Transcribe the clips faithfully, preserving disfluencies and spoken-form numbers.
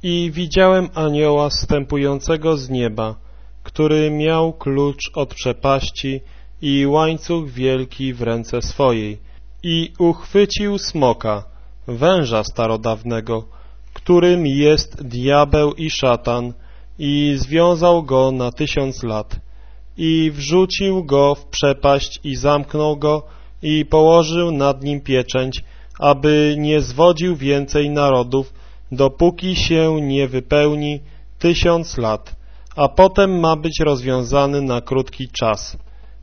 I widziałem anioła zstępującego z nieba, który miał klucz od przepaści i łańcuch wielki w ręce swojej. I uchwycił smoka, węża starodawnego, którym jest diabeł i szatan, i związał go na tysiąc lat. I wrzucił go w przepaść i zamknął go i położył nad nim pieczęć, aby nie zwodził więcej narodów, dopóki się nie wypełni tysiąc lat, a potem ma być rozwiązany na krótki czas.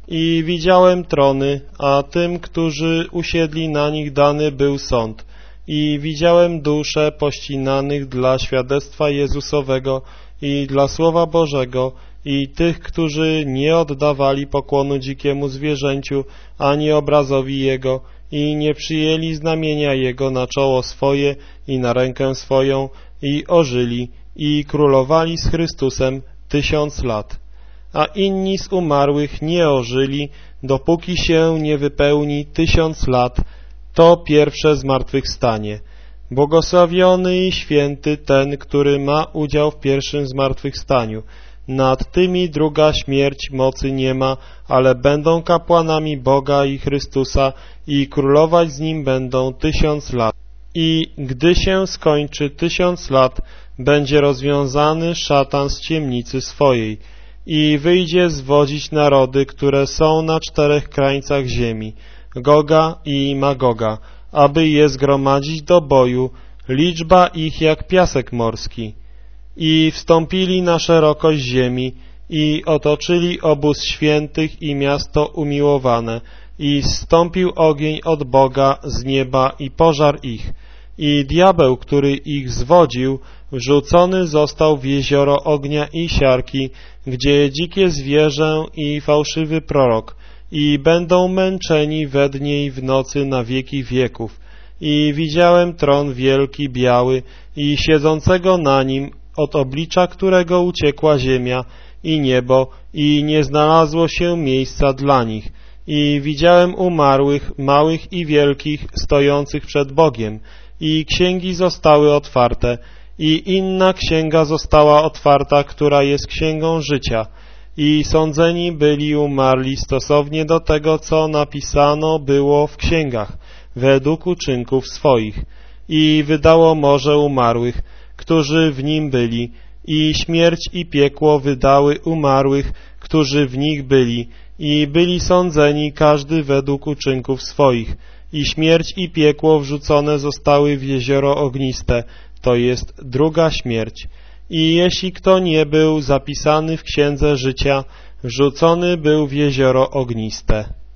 I widziałem trony, a tym, którzy usiedli na nich, dany był sąd. I widziałem dusze pościnanych dla świadectwa Jezusowego i dla Słowa Bożego i tych, którzy nie oddawali pokłonu dzikiemu zwierzęciu ani obrazowi Jego i nie przyjęli znamienia Jego na czoło swoje i na rękę swoją i ożyli i królowali z Chrystusem tysiąc lat. A inni z umarłych nie ożyli, dopóki się nie wypełni tysiąc lat, to pierwsze zmartwychwstanie. Błogosławiony i święty ten, który ma udział w pierwszym zmartwychwstaniu. Nad tymi druga śmierć mocy nie ma, ale będą kapłanami Boga i Chrystusa i królować z Nim będą tysiąc lat. I gdy się skończy tysiąc lat, będzie rozwiązany szatan z ciemnicy swojej i wyjdzie zwodzić narody, które są na czterech krańcach ziemi, Goga i Magoga, aby je zgromadzić do boju, liczba ich jak piasek morski. I wstąpili na szerokość ziemi i otoczyli obóz świętych i miasto umiłowane i zstąpił ogień od Boga z nieba i pożar ich. I diabeł, który ich zwodził, wrzucony został w jezioro ognia i siarki, gdzie dzikie zwierzę i fałszywy prorok i będą męczeni we dnie i w nocy na wieki wieków. I widziałem tron wielki, biały i siedzącego na nim, od oblicza którego uciekła ziemia i niebo i nie znalazło się miejsca dla nich. I widziałem umarłych, małych i wielkich, stojących przed Bogiem i księgi zostały otwarte i inna księga została otwarta, która jest księgą życia. I sądzeni byli umarli stosownie do tego, co napisano było w księgach, według uczynków swoich. I wydało morze umarłych, którzy w nim byli, i śmierć i piekło wydały umarłych, którzy w nich byli, i byli sądzeni każdy według uczynków swoich. I śmierć i piekło wrzucone zostały w jezioro ogniste, to jest druga śmierć. I jeśli kto nie był zapisany w księdze życia, wrzucony był w jezioro ogniste.